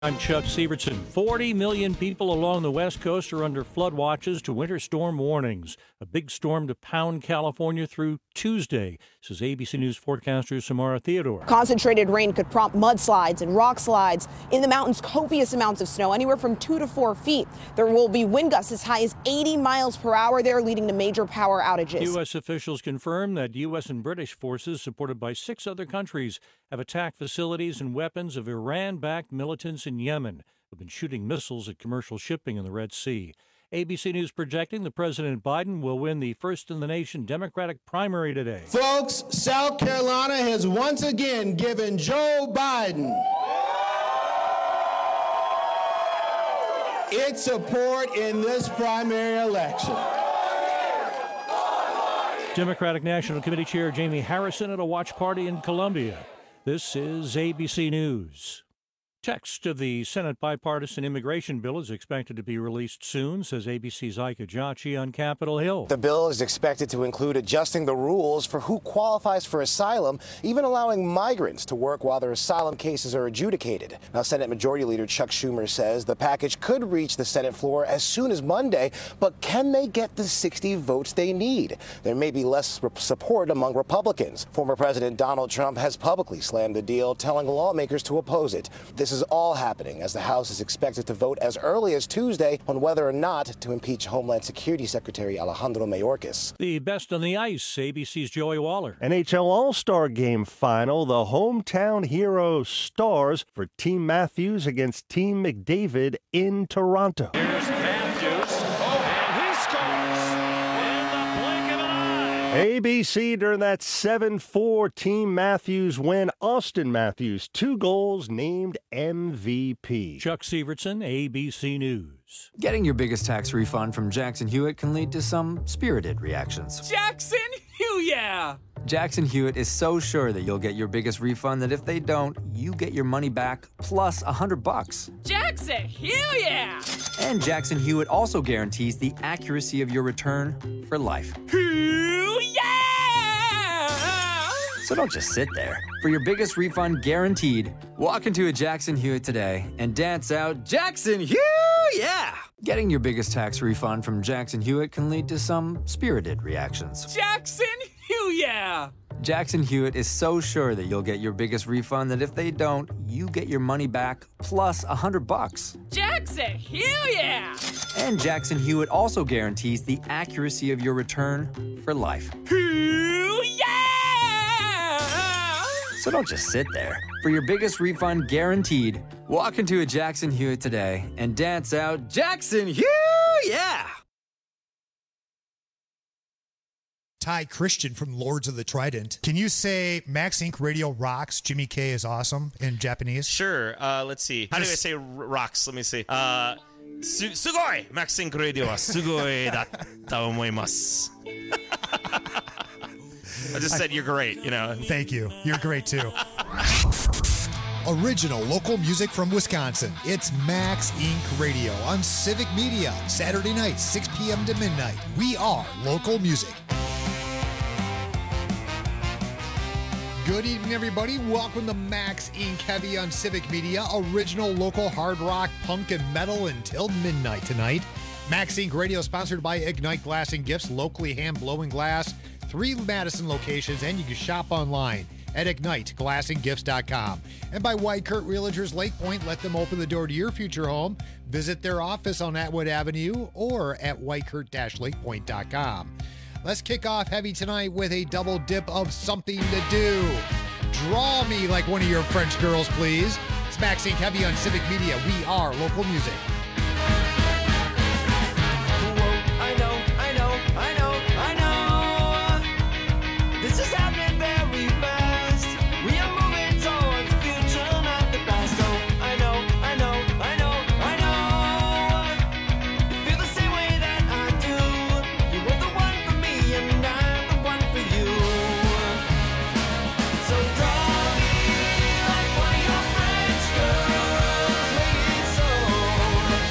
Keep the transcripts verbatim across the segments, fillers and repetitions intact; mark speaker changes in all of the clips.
Speaker 1: I'm Chuck Severson. forty million people along the West Coast are under flood watches to winter storm warnings. A big storm to pound California through Tuesday, says A B C News forecaster Samara Theodore.
Speaker 2: Concentrated rain could prompt mudslides and rock slides. In the mountains, copious amounts of snow, anywhere from two to four feet. There will be wind gusts as high as eighty miles per hour there, leading to major power outages.
Speaker 1: U S officials confirm that U S and British forces, supported by six other countries, have attacked facilities and weapons of Iran-backed militants in Yemen, who've been shooting missiles at commercial shipping in the Red Sea. A B C News projecting that President Biden will win the first-in-the-nation Democratic primary today.
Speaker 3: Folks, South Carolina has once again given Joe Biden its support in this primary election.
Speaker 1: Democratic National Committee Chair Jamie Harrison at a watch party in Columbia. This is A B C News. Text of the Senate bipartisan immigration bill is expected to be released soon, says A B C's Ike Ajachi on Capitol Hill.
Speaker 4: The bill is expected to include adjusting the rules for who qualifies for asylum, even allowing migrants to work while their asylum cases are adjudicated. Now, Senate Majority Leader Chuck Schumer says the package could reach the Senate floor as soon as Monday, but can they get the sixty votes they need? There may be less support among Republicans. Former President Donald Trump has publicly slammed the deal, telling lawmakers to oppose it. This This is all happening as the House is expected to vote as early as Tuesday on whether or not to impeach Homeland Security Secretary Alejandro Mayorkas.
Speaker 1: The best on the ice, A B C's Joey Waller.
Speaker 5: N H L All-Star Game Final, the hometown hero stars for Team Matthews against Team McDavid in Toronto.
Speaker 6: Here's Matthews, and he scores in the blink of an eye.
Speaker 5: A B C during that seven four Team Matthews win. Austin Matthews, two goals, named M V P.
Speaker 1: Chuck Severson, A B C News.
Speaker 7: Getting your biggest tax refund from Jackson Hewitt can lead to some spirited reactions.
Speaker 8: Jackson Hewitt!
Speaker 7: Jackson Hewitt is so sure that you'll get your biggest refund that if they don't, you get your money back plus a hundred bucks.
Speaker 8: Jackson Hewitt!
Speaker 7: And Jackson Hewitt also guarantees the accuracy of your return for life.
Speaker 8: Hewitt!
Speaker 7: So don't just sit there. For your biggest refund guaranteed, walk into a Jackson Hewitt today and dance out Jackson Hewitt! Yeah! Getting your biggest tax refund from Jackson Hewitt can lead to some spirited reactions.
Speaker 8: Jackson Hewitt!
Speaker 7: Jackson Hewitt is so sure that you'll get your biggest refund that if they don't, you get your money back plus a hundred bucks.
Speaker 8: Jackson Hewitt!
Speaker 7: And Jackson Hewitt also guarantees the accuracy of your return for life.
Speaker 8: Hewitt!
Speaker 7: So don't just sit there. For your biggest refund guaranteed, walk into a Jackson Hewitt today and dance out Jackson Hewitt! Yeah!
Speaker 9: Ty Christian from Lords of the Trident. Can you say Max Incorporated Radio rocks, Jimmy K is awesome in Japanese?
Speaker 10: Sure. Uh, let's see. How do I say r- rocks? Let me see. Uh, su- sugoi! Max Incorporated Radio wa sugoi datta omoimasu. I just said you're great, you know.
Speaker 9: Thank you. You're great, too. Original local music from Wisconsin. It's Max Incorporated Radio on Civic Media. Saturday night, six p.m. to midnight. We are local music. Good evening, everybody. Welcome to Max Incorporated Heavy on Civic Media. Original local hard rock, punk, and metal until midnight tonight. Max Incorporated Radio sponsored by Ignite Glass and Gifts, locally hand-blowing glass. Three Madison locations, and you can shop online at ignite glass and gifts dot com. And by White Kurt Realtors Lake Point, let them open the door to your future home. Visit their office on Atwood Avenue or at white kurt dash lake point dot com. Let's kick off heavy tonight with a double dip of something to do. Draw me like one of your French girls, please. It's Max Incorporated Heavy on Civic Media. We are local music.
Speaker 11: I know, I know, I know, I know. This is happening very fast. We are moving towards the future, not the past. Oh, I know, I know, I know, I know. You feel the same way that I do. You were the one for me, and I'm the one for you. So draw me like one of your French girls, make it so.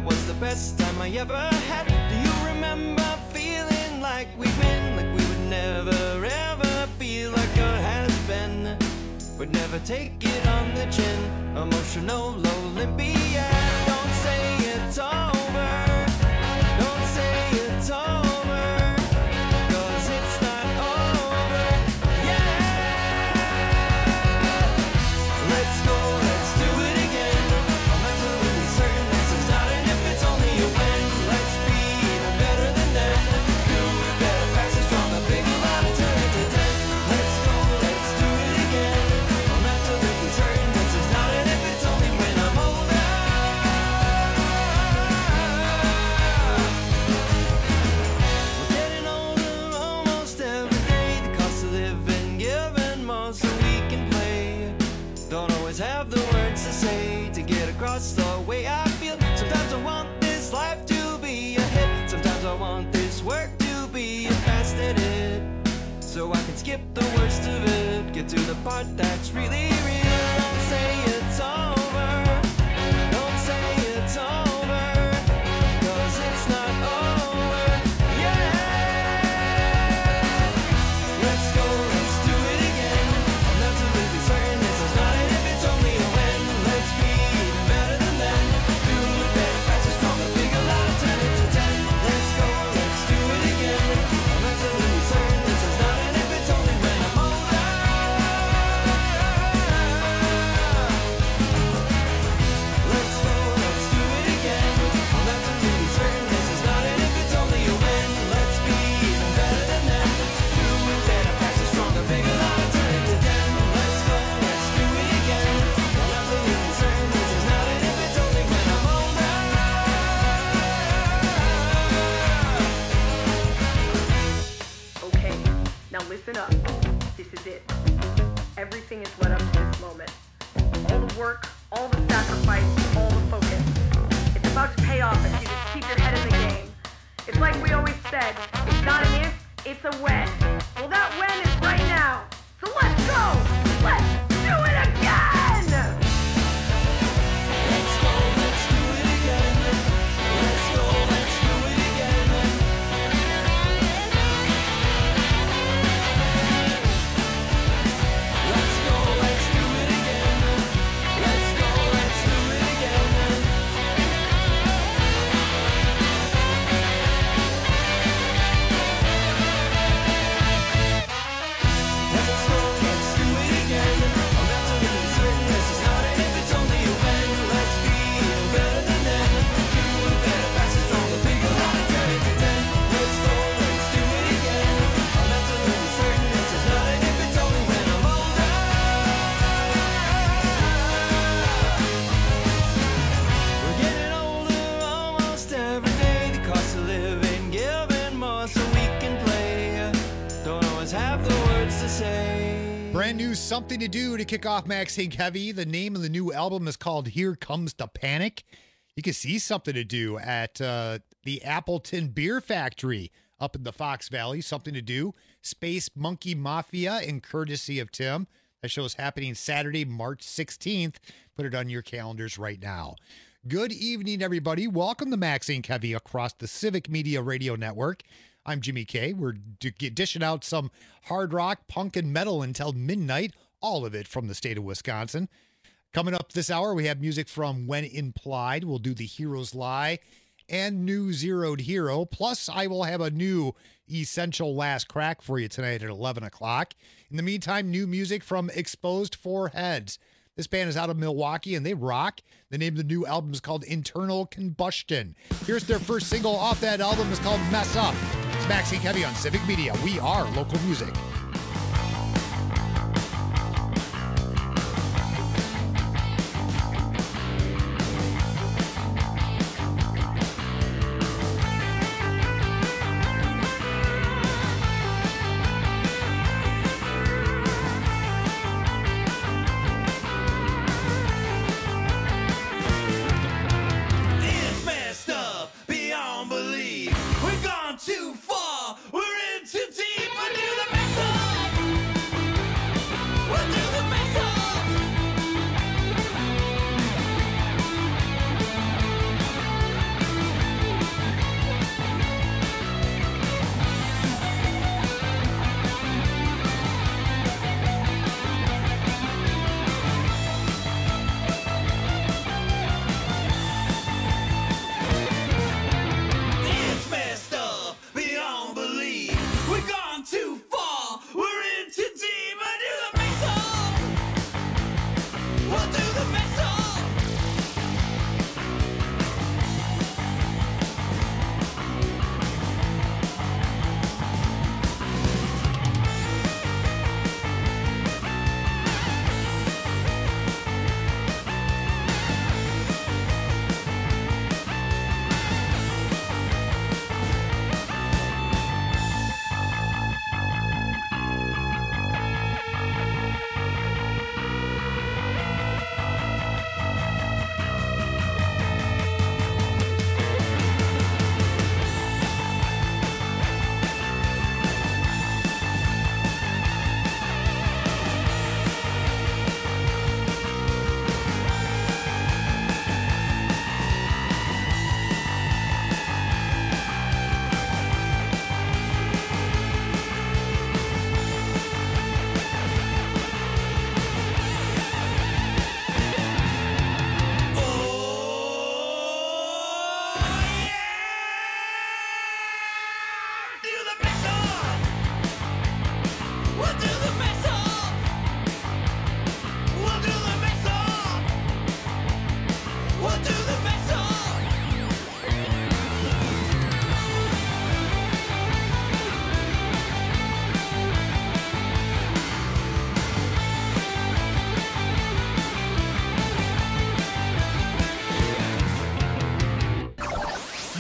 Speaker 11: that was the best time I ever had. Do you remember feeling like we win, like we would never ever feel like a has-been? Would never take it on the chin, emotional Olympia. Don't say it's over, don't say it's over, 'cause it's not over yet. Let's go, let's do it again. I'm absolutely certain this is not an if, it's only a when. Let's be even better than then. Do it better, faster, stronger, bigger, louder, turn it to ten. Let's go, let's do it again. I'm absolutely certain this is not an if, it's only when I'm older. We're getting older almost every day. The cost of living giving more so we can play. Don't always have the words to say to get across the way I feel. Sometimes I want this life to be a hit. Sometimes I want this work to be a fast hit. So I can skip the worst of it, get to the part that's really real. Don't say it's over, don't say it's over, 'cause it's not over yet. Let's go, let's do it again. I'm absolutely certain this is not an if, it's only a when. Let's be even better than then. Do it better, faster, stronger, bigger, louder, turn it to ten. Let's go, let's do it again. I'm absolutely certain this is not an if, it's only when I'm older. Let's go, let's do it again. I'm absolutely certain this is not an if, it's only a when. Let's be even better than then. Do it better, faster, stronger, bigger, louder, turn it to ten. Let's go, let's do it again. I'm absolutely certain this is not an if, it's only when I'm older.
Speaker 12: Okay, now listen up. This is it. Everything is led up to this moment. All the work, all the sacrifice, all the focus. It's about to pay off if you just keep your head in the game. It's like we always said, it's not an if, it's a when. Well, that when is right now. So let's go! Let's do it again!
Speaker 11: Let's go, let's do it again. Let's go, let's do it again. Let's go, let's do it again. Let's go, let's do it again. Let's go, let's do it again. I'm absolutely certain this is not an if, it's only a when. Let's be even better than then. Do it better, faster, stronger, bigger, louder, turn it to ten. Let's go, let's do it again. I'm absolutely certain this is not an if, it's only when I'm older. We're getting older almost every day. The cost of living giving more so we can play. Don't always have the words to say.
Speaker 9: Brand new Something to Do to kick off Max Inc Heavy. The name of the new album is called Here Comes the Panic. You can see Something to Do at uh, the Appleton Beer Factory up in the Fox Valley. Something to Do. Space Monkey Mafia in courtesy of Tim. That show is happening Saturday, March sixteenth. Put it on your calendars right now. Good evening, everybody. Welcome to Max Inc Heavy across the Civic Media Radio Network. I'm Jimmy K. We're d- dishing out some hard rock, punk, and metal until midnight. All of it from the state of Wisconsin. Coming up this hour, we have music from When Implied. We'll do The Heroes Lie and New Zeroed Hero. Plus, I will have a new Essential Last Crack for you tonight at eleven o'clock. In the meantime, new music from Exposed Four Heads. This band is out of Milwaukee, and they rock. The name of the new album is called Internal Combustion. Here's their first single off that album. It's called Mess Up. It's Max Inc Heavy on Civic Media. We are local music.
Speaker 11: It's messed up beyond belief. We've gone too far. We're in too deep. We're near the mess up.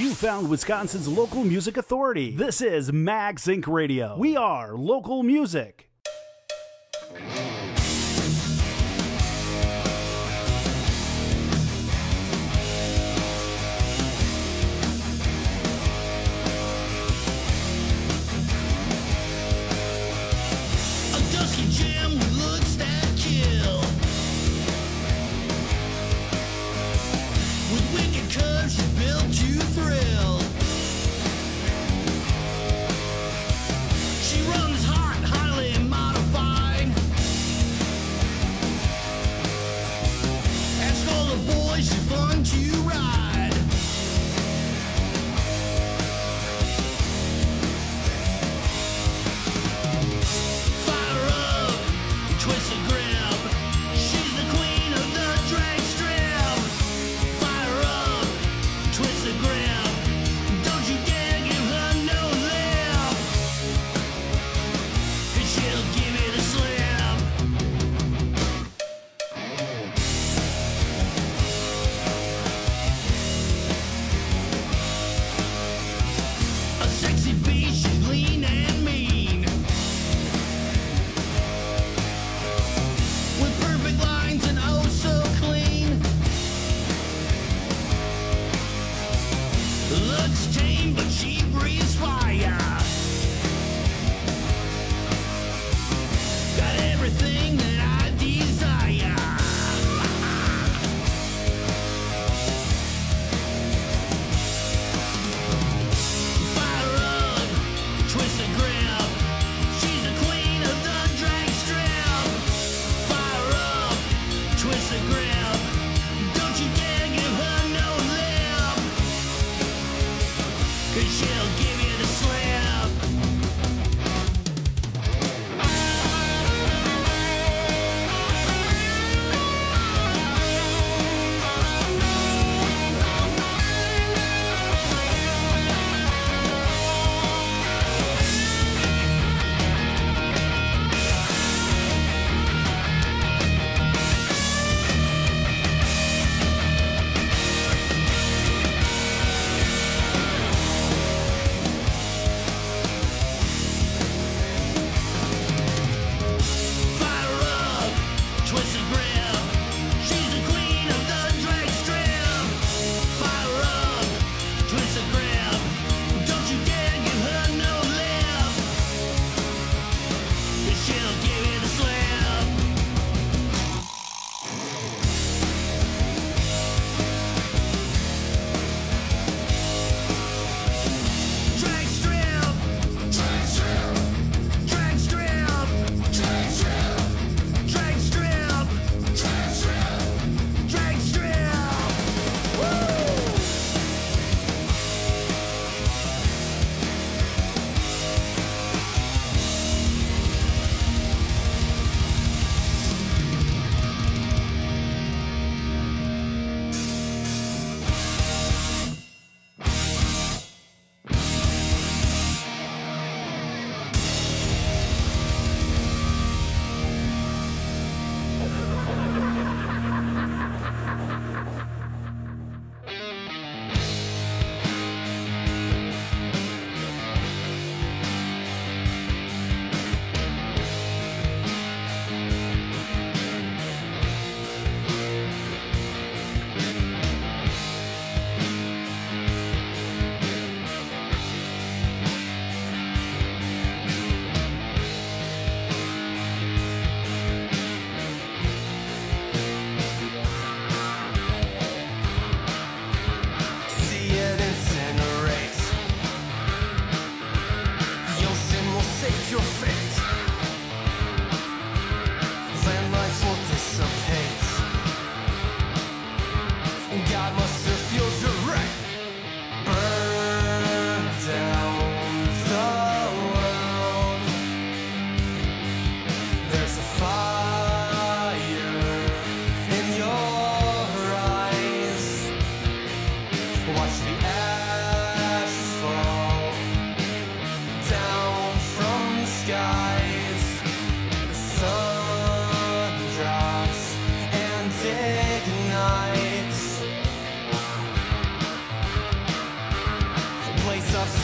Speaker 13: You found Wisconsin's local music authority. This is Max Incorporated. Radio. We are local music.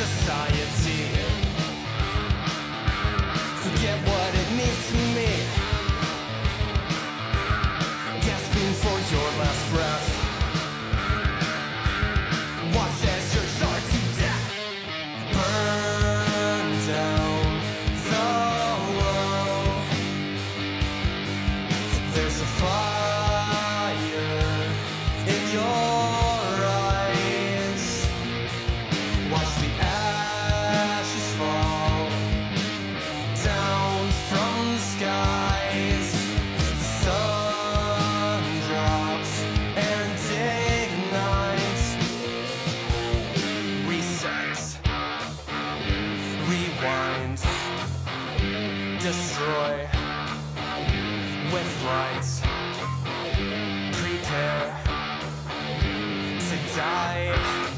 Speaker 11: society. Forget what it means to me. Gasping for your last breath. Watch as you're charged to death. Burn down the world. There's a fire in your eyes. Watch the ashes fall down from the skies. The sun drops and ignites. Reset, rewind, destroy with light. Prepare to die.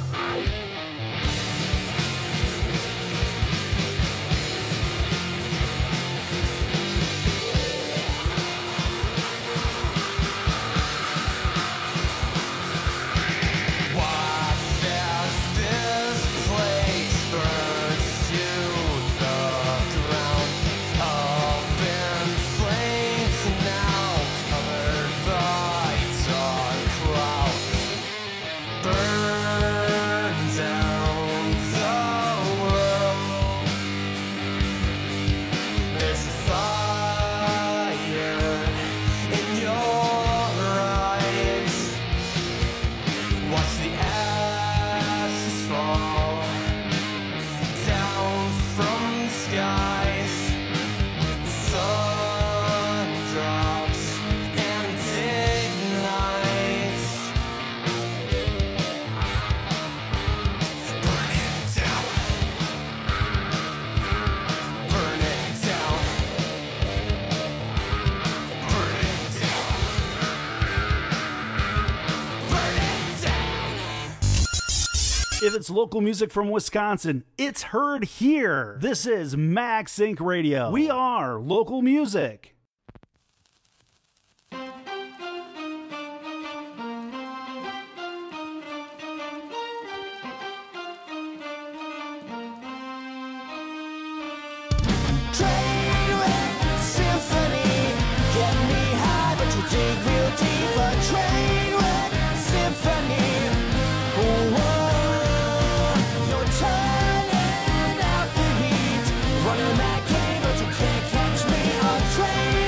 Speaker 11: Watch as this place burns to the ground. Up in flames now, covered by dark clouds. Burn down the world. There's a fire in your eyes. Watch the ashes fall down from the skies. The sun drops and ignites. Burn it down. Burn it down. Burn it down. Burn it down.
Speaker 13: If it's local music from Wisconsin, it's heard here. This is Max Inc Radio. We are local music.
Speaker 11: Trainwreck symphony, get me high, but you dig real deep. A trainwreck symphony. Whoa, you're turning out the heat, running that game, but you can't catch me. A train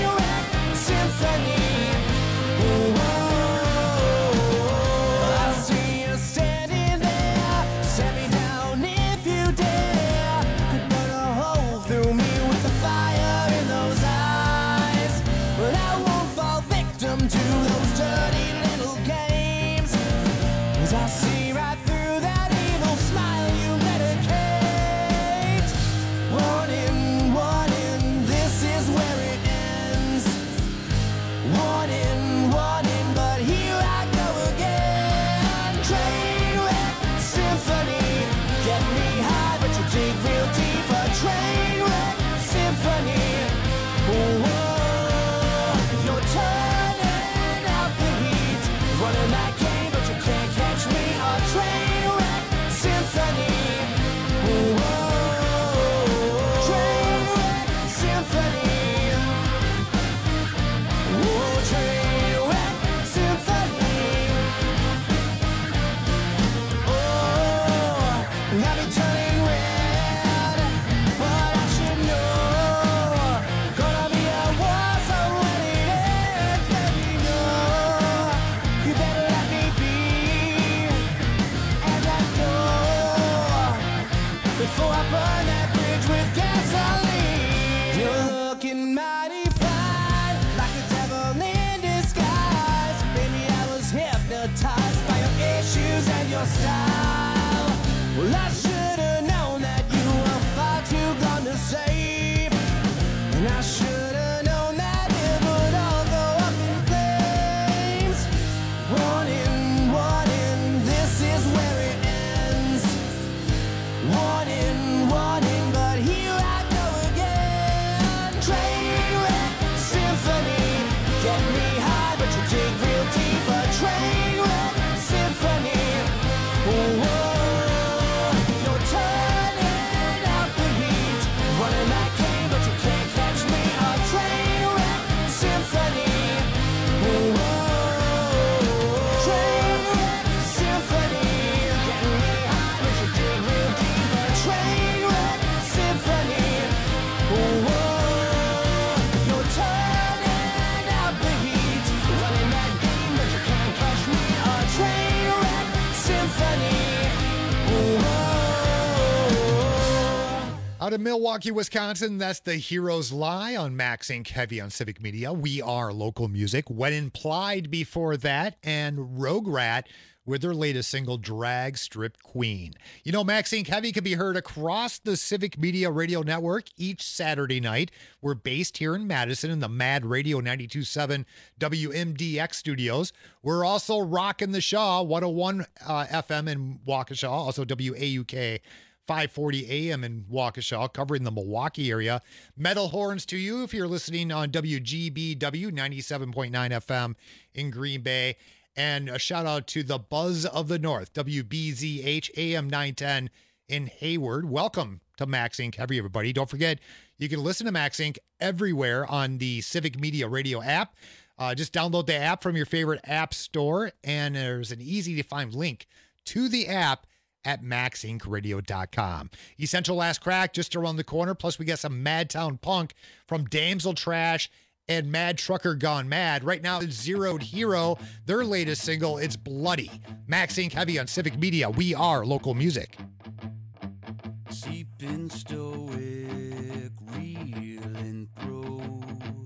Speaker 9: Out of Milwaukee, Wisconsin, that's the Heroes Lie on Max Inc Heavy on Civic Media. We are local music. When Implied before that, and Rogue Rat with their latest single, Drag Strip Queen. You know, Max Inc Heavy can be heard across the Civic Media Radio Network each Saturday night. We're based here in Madison in the Mad Radio ninety-two point seven W M D X studios. We're also rocking the Shaw, one oh one uh, F M in Waukesha, also W A U K five forty A M in Waukesha, covering the Milwaukee area. Metal horns to you if you're listening on W G B W ninety-seven point nine F M in Green Bay. And a shout out to the Buzz of the North, W B Z H A M nine ten in Hayward. Welcome to Max Inc Heavy, everybody. Don't forget, you can listen to Max Inc everywhere on the Civic Media Radio app. Uh, just download the app from your favorite app store, and there's an easy-to-find link to the app at max inc radio dot com. Essential Last Crack just around the corner. Plus, we got some Madtown Punk from Damsel Trash and Mad Trucker Gone Mad. Right now, Zeroed Hero, their latest single, it's Bloody. Max Inc Heavy on Civic Media. We are local music.
Speaker 11: Seeping stoic, reeling through,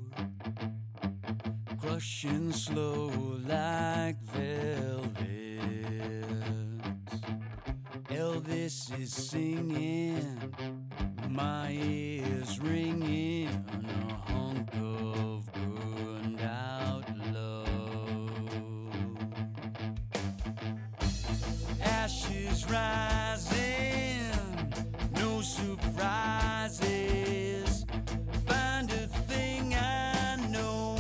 Speaker 11: crushing slow like velvet. Elvis is singing, my ears ringing, a hunk of burned out love. Ashes rising, no surprises, find a thing I know.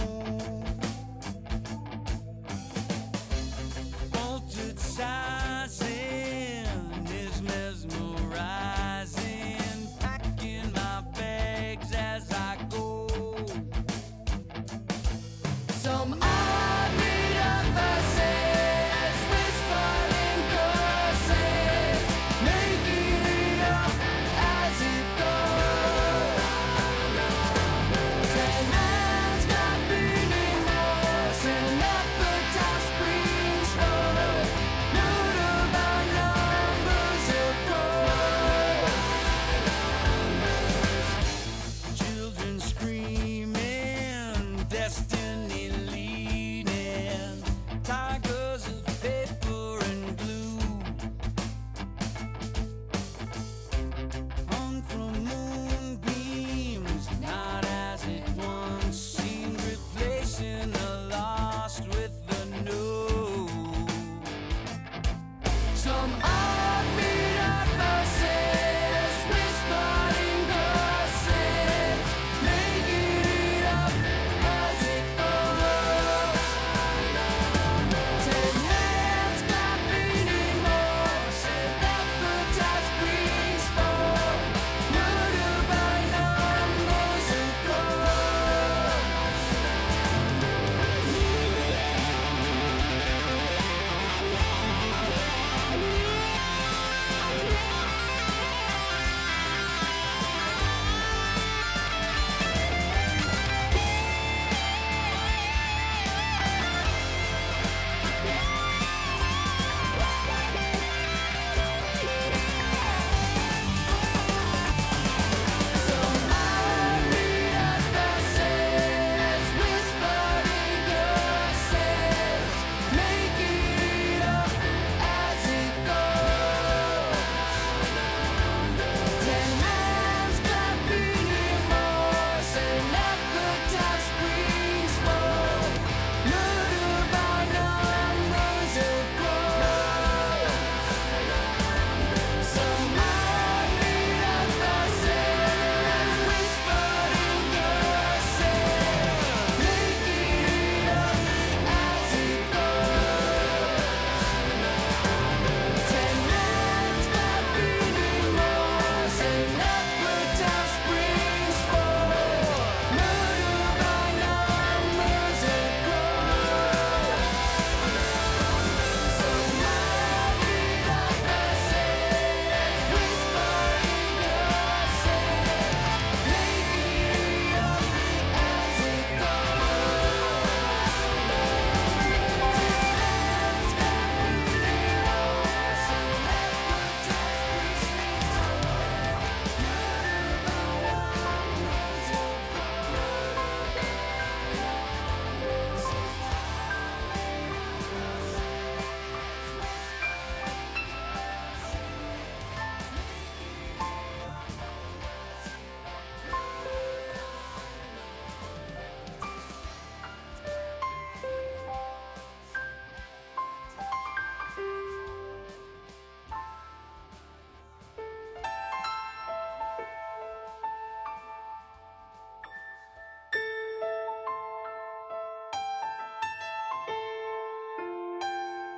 Speaker 11: Altered sizing is mesmerizing, packing my bags as I go. Some army of verses, whispering curses, making it up as it goes. Ten hands got beating wars, and appetite springs forth, neutered by numbers of crows. Children screaming, destiny leading.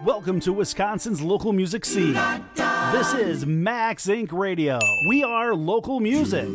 Speaker 13: Welcome to Wisconsin's local music scene. This is Max Incorporated. Radio. We are local music.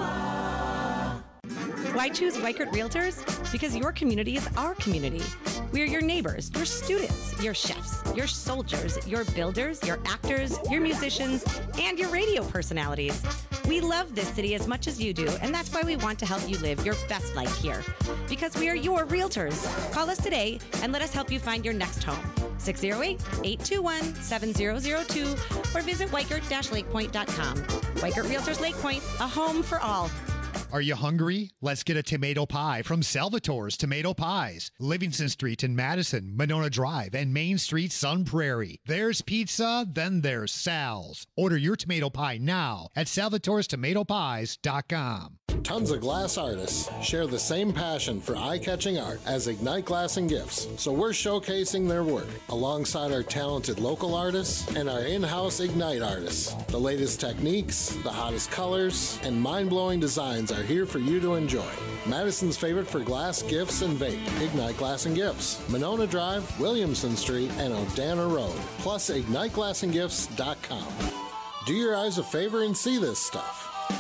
Speaker 14: Why choose Weichert Realtors? Because your community is our community. We are your neighbors, your students, your chefs, your soldiers, your builders, your actors, your musicians, and your radio personalities. We love this city as much as you do, and that's why we want to help you live your best life here. Because we are your realtors. Call us today and let us help you find your next home. six oh eight, eight two one, seven oh oh two or visit weichert dash lake point dot com. Weichert Realtors Lake Point, a home for all.
Speaker 9: Are you hungry? Let's get a tomato pie from Salvatore's Tomato Pies. Livingston Street in Madison, Monona Drive, and Main Street, Sun Prairie. There's pizza, then there's Sal's. Order your tomato pie now at salvatores tomato pies dot com.
Speaker 15: Tons of glass artists share the same passion for eye-catching art as Ignite Glass and Gifts, so we're showcasing their work alongside our talented local artists and our in-house Ignite artists. The latest techniques, the hottest colors, and mind-blowing designs are here for you to enjoy. Madison's favorite for glass, gifts, and vape, Ignite Glass and Gifts, Monona Drive, Williamson Street, and Odana Road, plus ignite glass and gifts dot com. Do your eyes a favor and see this stuff.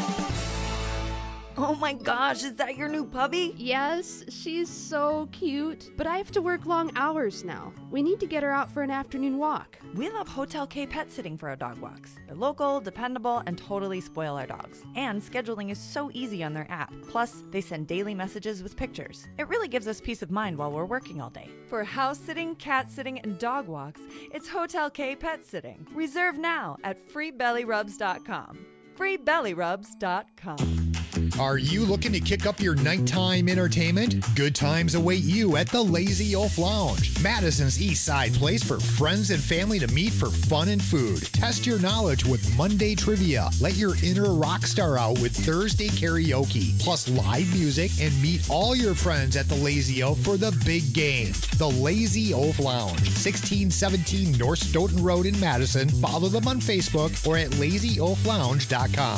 Speaker 16: Oh my gosh, is that your new puppy?
Speaker 17: Yes, she's so cute, but I have to work long hours now. We need to get her out for an afternoon walk.
Speaker 16: We love Hotel K pet sitting for our dog walks. They're local, dependable, and totally spoil our dogs. And scheduling is so easy on their app. Plus, they send daily messages with pictures. It really gives us peace of mind while we're working all day. For house sitting, cat sitting, and dog walks, it's Hotel K Pet Sitting. Reserve now at free belly rubs dot com. free belly rubs dot com.
Speaker 9: Are you looking to kick up your nighttime entertainment? Good times await you at the Lazy Oaf Lounge, Madison's East Side place for friends and family to meet for fun and food. Test your knowledge with Monday trivia. Let your inner rock star out with Thursday karaoke, plus live music, and meet all your friends at the Lazy Oaf for the big game. The Lazy Oaf Lounge, sixteen seventeen North Stoughton Road in Madison. Follow them on Facebook or at lazy oaf lounge dot com.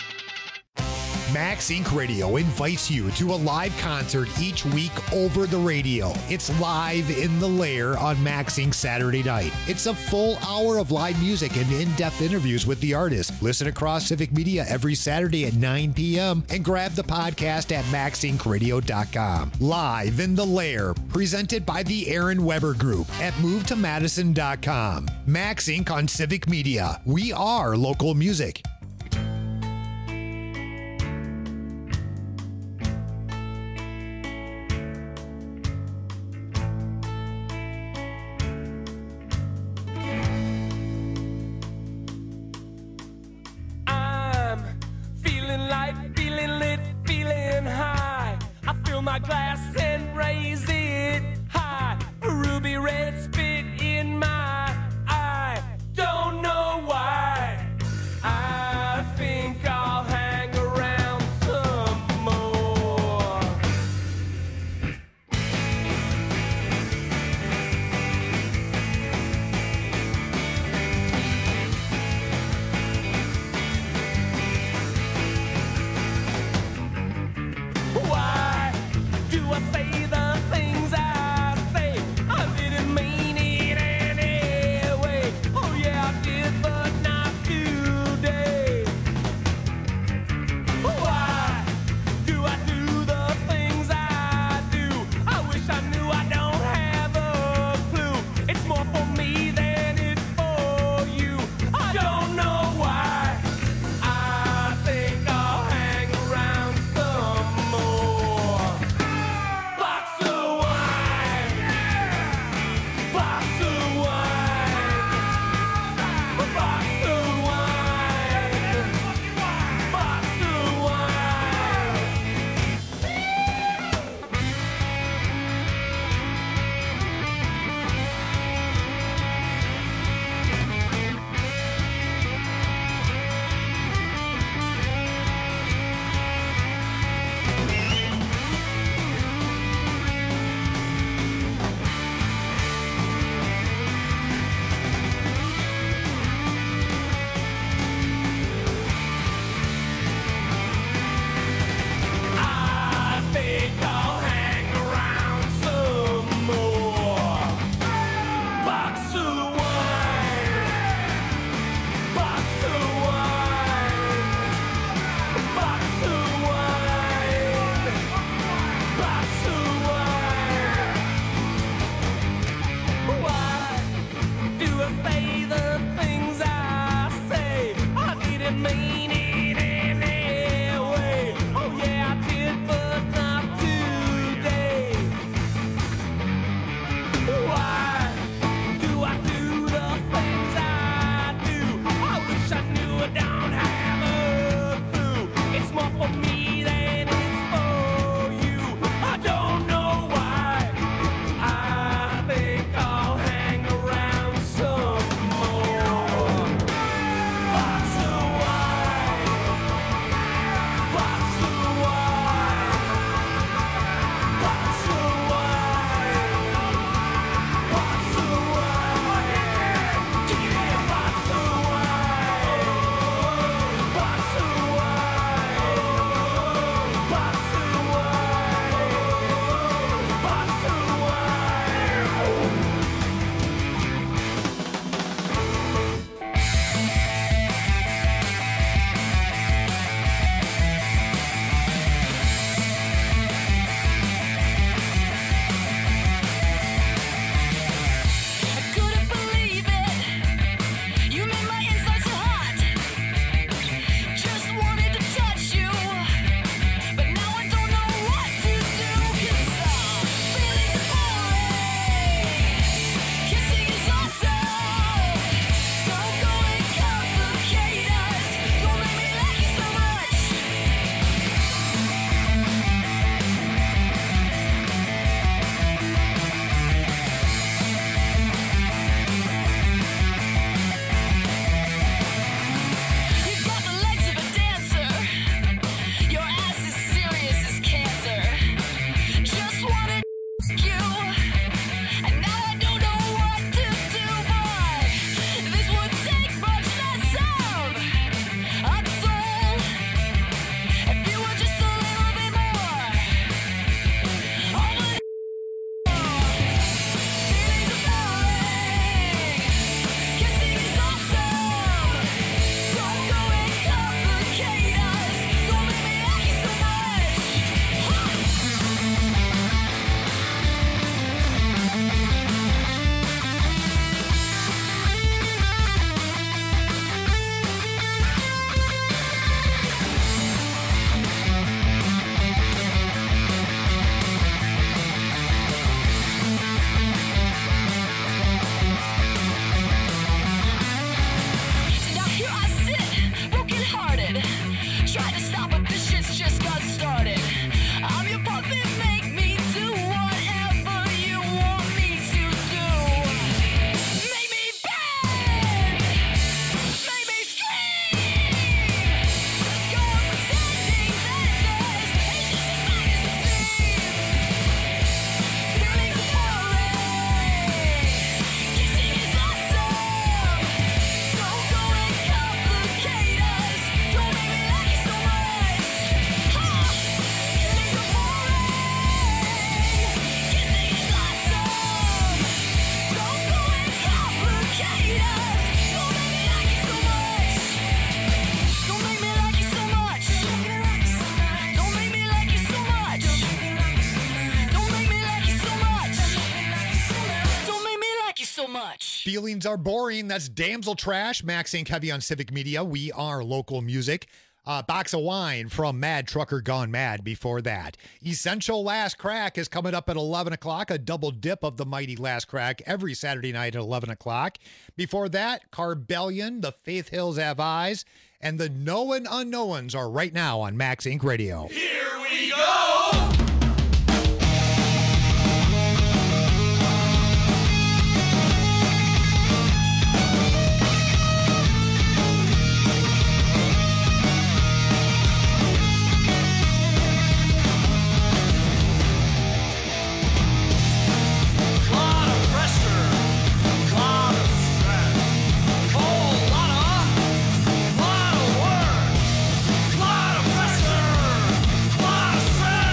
Speaker 9: Max Incorporated. Radio invites you to a live concert each week over the radio. It's Live in the Lair on Max Incorporated. Saturday night. It's a full hour of live music and in-depth interviews with the artists. Listen across Civic Media every Saturday at nine p.m. and grab the podcast at max inc radio dot com. Live in the Lair, presented by the Aaron Weber Group at move to madison dot com. Max Incorporated on Civic Media. We are local music.
Speaker 11: My glass and raise it high. A ruby red spit in my eye. Don't know why. I think I'll hang around some more. Why do I say didn't mean it anyway. Oh yeah, I did, but not today. Why do I do the things I do? I wish I knew I don't have a clue. It's more for me than it's for you. I don't know why. I think I'll hang around some more. Box of wine. Box of wine. Box of wine. Box of wine. Give me a box of wine. Box of wine. Box of wine. Box of wine.
Speaker 18: I couldn't believe it. You made my insides so hot. Just wanted to touch you, but now I don't know what to do. 'Cause our feelings are boring. Kissing is awesome. Don't go and complicate us. Don't make me like you so much. You got the legs of a dancer. Your ass is serious as cancer. Just wanna you, and now I don't know what to do. But this would take much less of a toll if you were just a little bit more over the feelings are boring. Kissing is awesome. Don't go and complicate us. Don't make me like you so much. Now here I sit, broken-hearted, trying to stop, but this shit's just got started. I'm your puppet, make me do whatever you want me to do. Make me bend, make me scream. Let's go on pretending that this is just as fine as it seems. Feelings are boring. Kissing is awesome. Don't go and complicate us. Don't make me like you so much. Ha! Feelings are boring. Kissing is awesome. Don't go and complicate us. Don't make me like you so much. Don't make me like you so much. Don't make me like you so much. Don't make me like you so much. Don't make me like you so much.
Speaker 9: Feelings are boring. That's Damsel Trash. Max and Kevy on Civic Media. We are local music. Uh, Box of Wine from Mad Trucker Gone Mad before that. Essential Last Crack is coming up at eleven o'clock. A double dip of the mighty Last Crack every Saturday night at eleven o'clock. Before that, Carbellion, The Faith Hills Have Eyes, and the Known Unknowns are right now on Max Inc Radio.
Speaker 11: Here we go.
Speaker 6: Lot of pressure, lot of stress, whole lot of, lot of work, lot of pressure, lot of stress.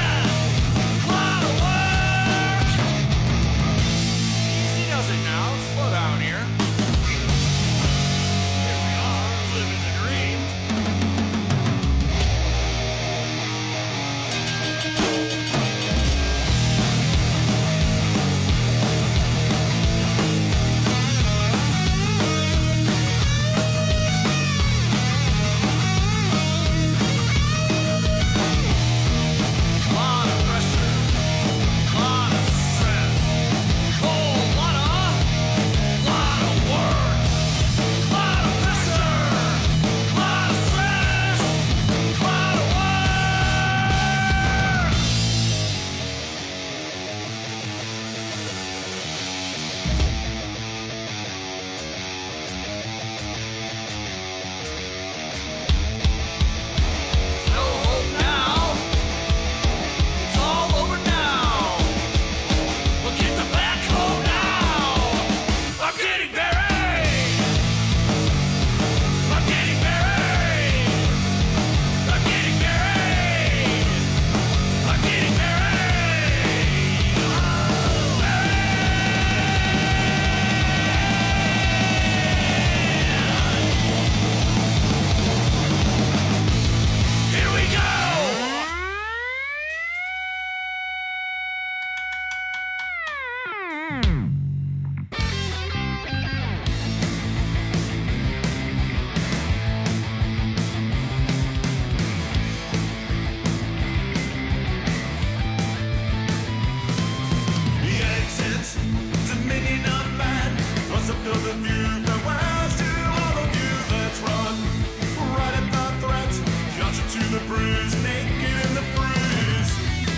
Speaker 11: bruise, naked in the bruise.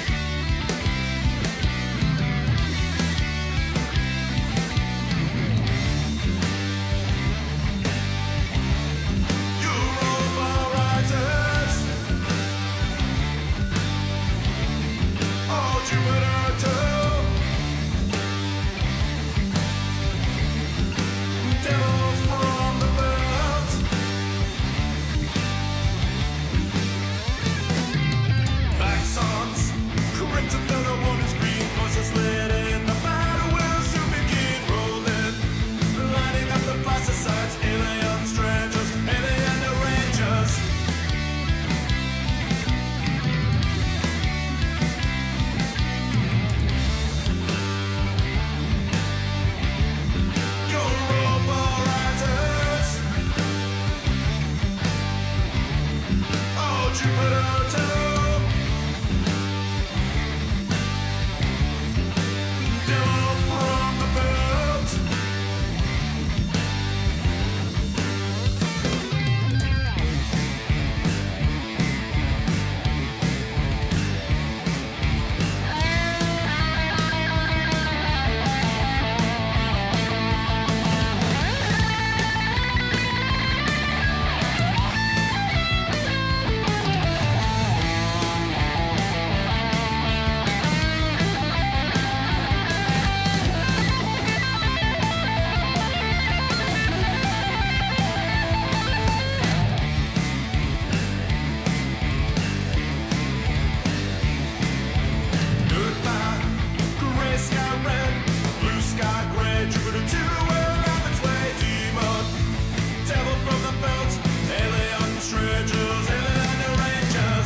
Speaker 11: Europa rises. Oh, Jupiter too. Devils from the belt. Vaxons, correct another one is green, voices lit in the battle will soon begin rolling. Lighting up the pesticides, alien strangers, alien rangers. Europa rises. Oh, Jupiter too. Devil from the belt. Goodbye, gray sky red, blue sky gray, Jupiter two will have its way. Demon, devil from the belt, alien strangers, alien rangers.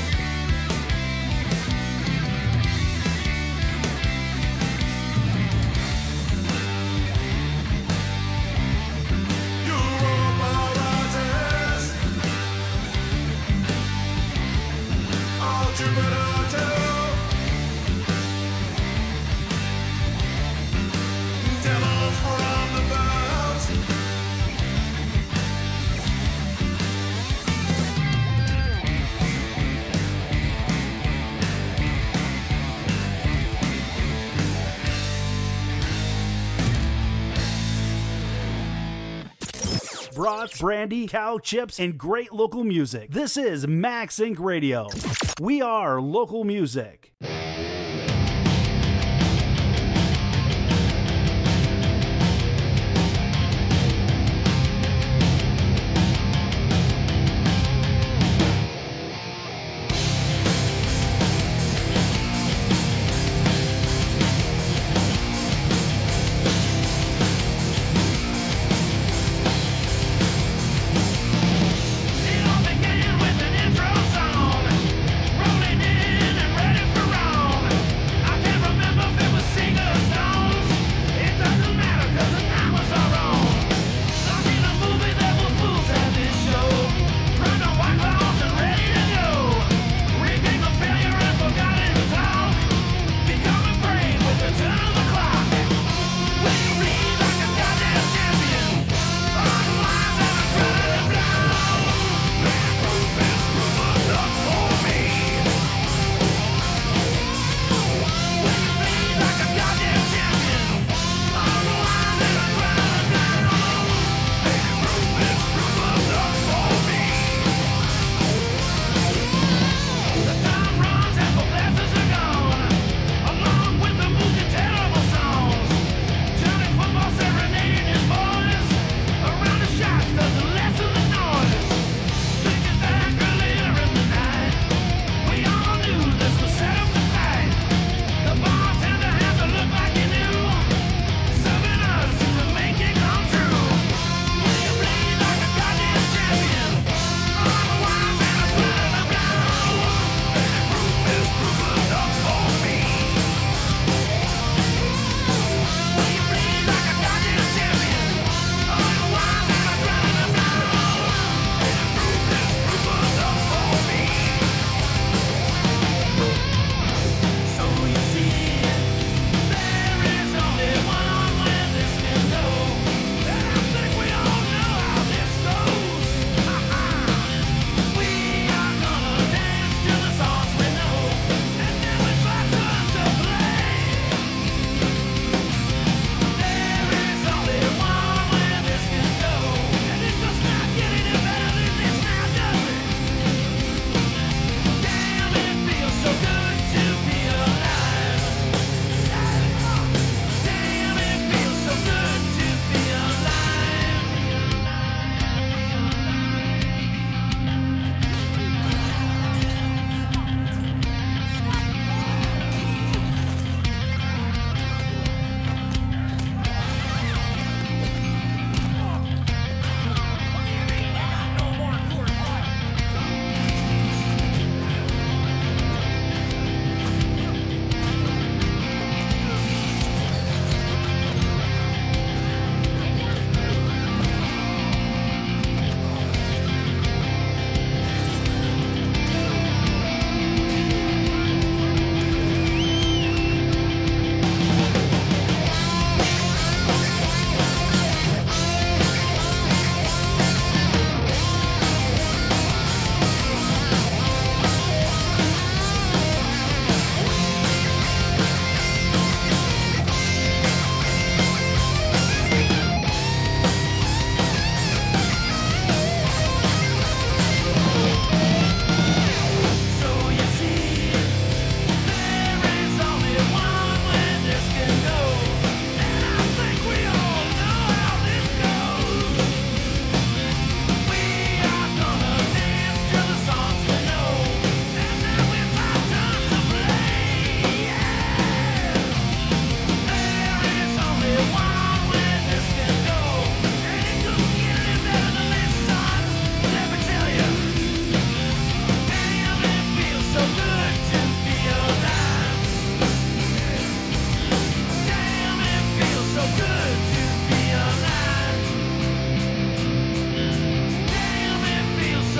Speaker 11: Europa rises. Oh, Jupiter too. Devils from the belt.
Speaker 13: Brats, brandy, cow chips, and great local music. This is Max Inc Radio. We are local music.
Speaker 11: It all began with an intro song, rolling in and ready for wrong.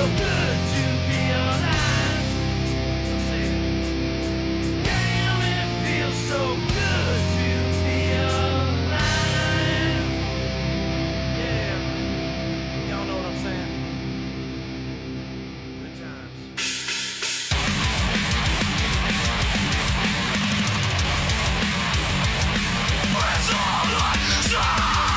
Speaker 11: good to be alive. Damn, it feels so good to be alive. Yeah, y'all know what I'm saying? Good times. It's all I say.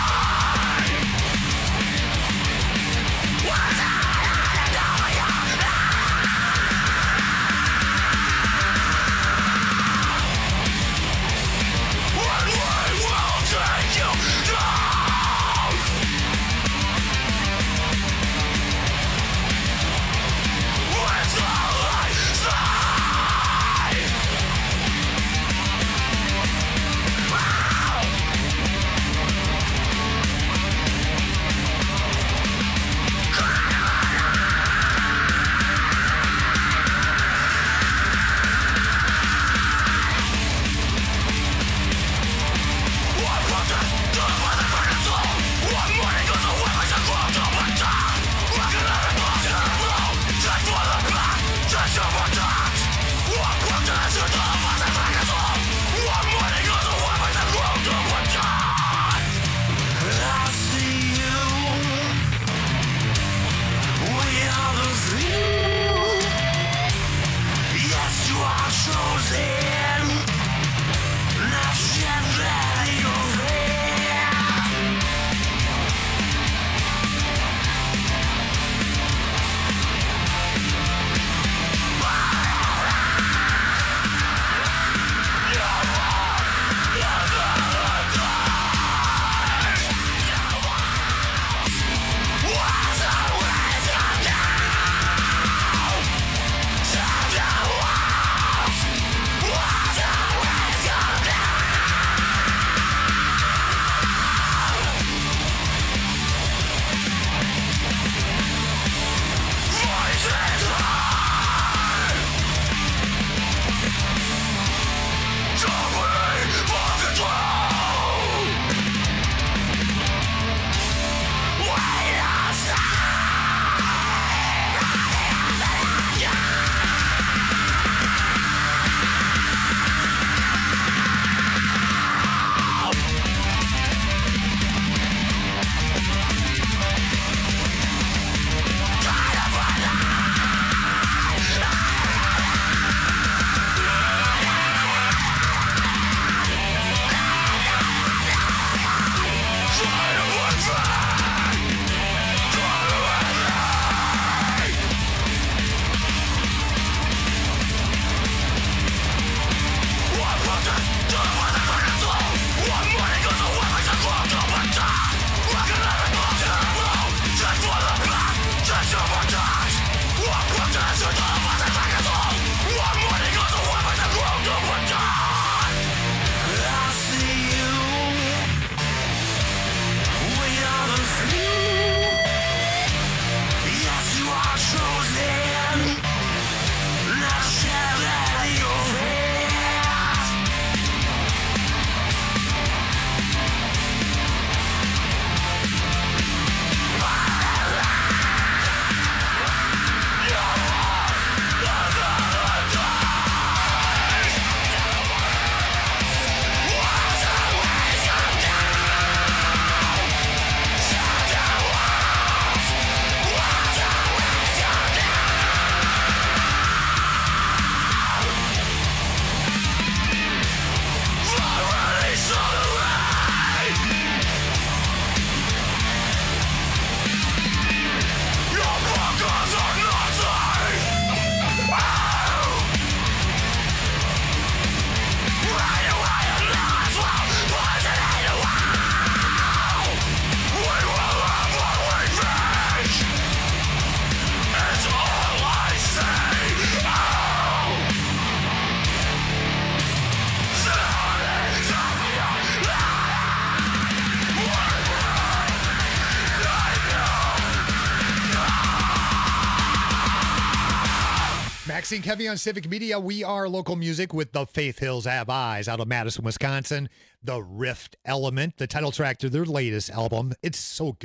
Speaker 9: Maxine Kevy on Civic Media. We are local music with the Faith Hills Have Eyes out of Madison, Wisconsin. The Rift Element, the title track to their latest album. It's so good.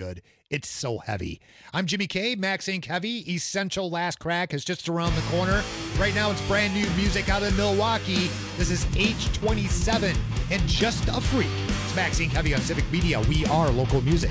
Speaker 9: It's so heavy. I'm Jimmy K, Max Incorporated Heavy. Essential Last Crack is just around the corner. Right now it's brand new music out of Milwaukee. This is H twenty-seven and Just a Freak. It's Max Incorporated Heavy on Civic Media. We are local music.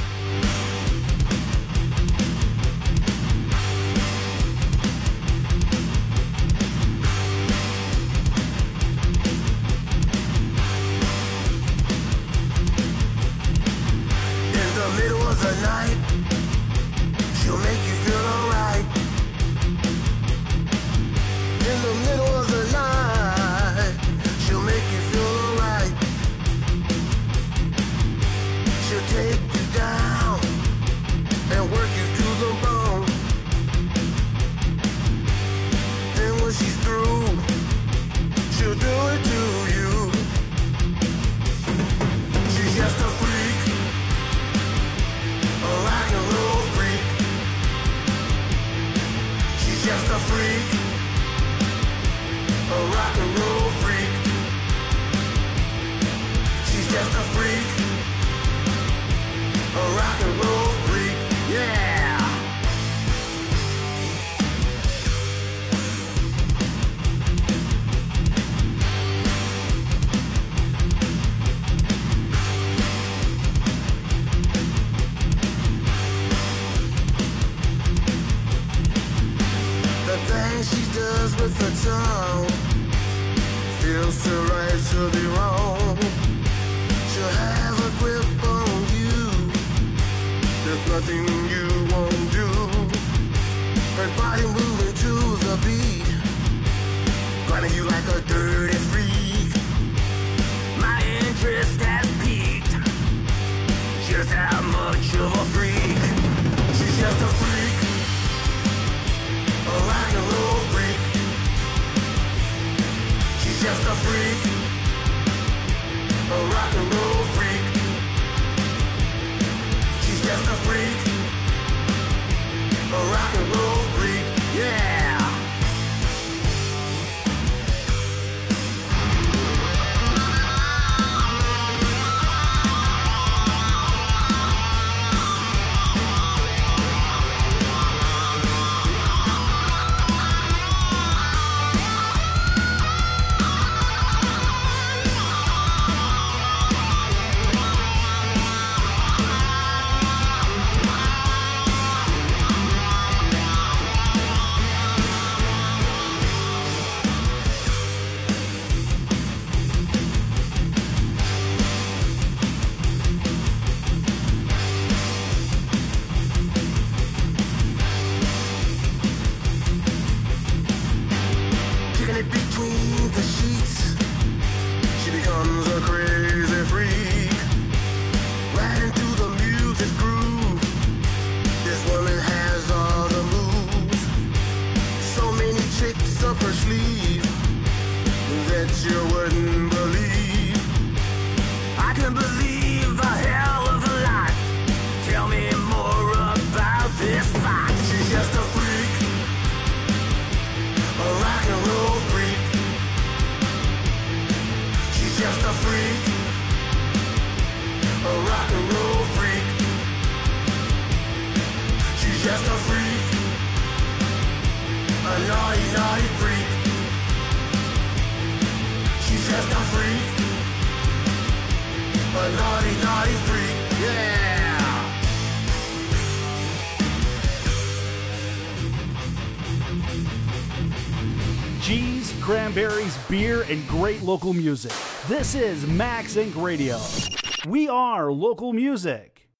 Speaker 13: Cheese, cranberries, beer, and great local music. This is Max Incorporated Radio. We are local music.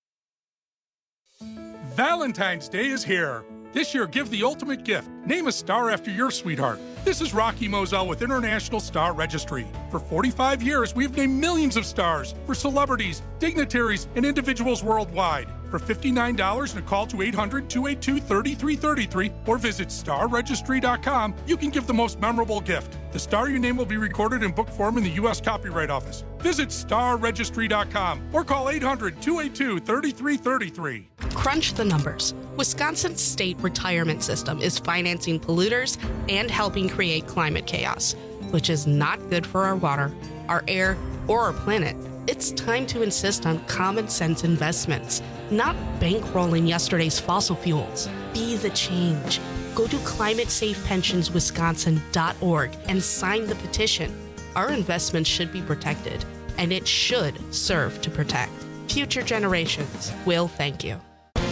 Speaker 19: Valentine's Day is here. This year, give the ultimate gift. Name a star after your sweetheart. This is Rocky Moselle with International Star Registry. For forty-five years, we've named millions of stars for celebrities, dignitaries, and individuals worldwide. For fifty-nine dollars and a call to eight hundred, two eight two, three three three three or visit star registry dot com, you can give the most memorable gift. The star you name will be recorded in book form in the U S Copyright Office. Visit star registry dot com or call eight hundred, two eight two, three three three three.
Speaker 20: Crunch the numbers. Wisconsin's state retirement system is financing polluters and helping create climate chaos, which is not good for our water, our air, or our planet. It's time to insist on common sense investments. not bankrolling yesterday's fossil fuels. Be the change. Go to climate safe pensions wisconsin dot org and sign the petition. Our investments should be protected, and it should serve to protect. Future generations will thank you.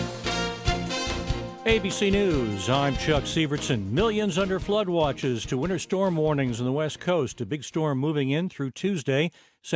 Speaker 1: A B C News, I'm Chuck Sievertson. Millions under flood watches to winter storm warnings on the West Coast. A big storm moving in through Tuesday.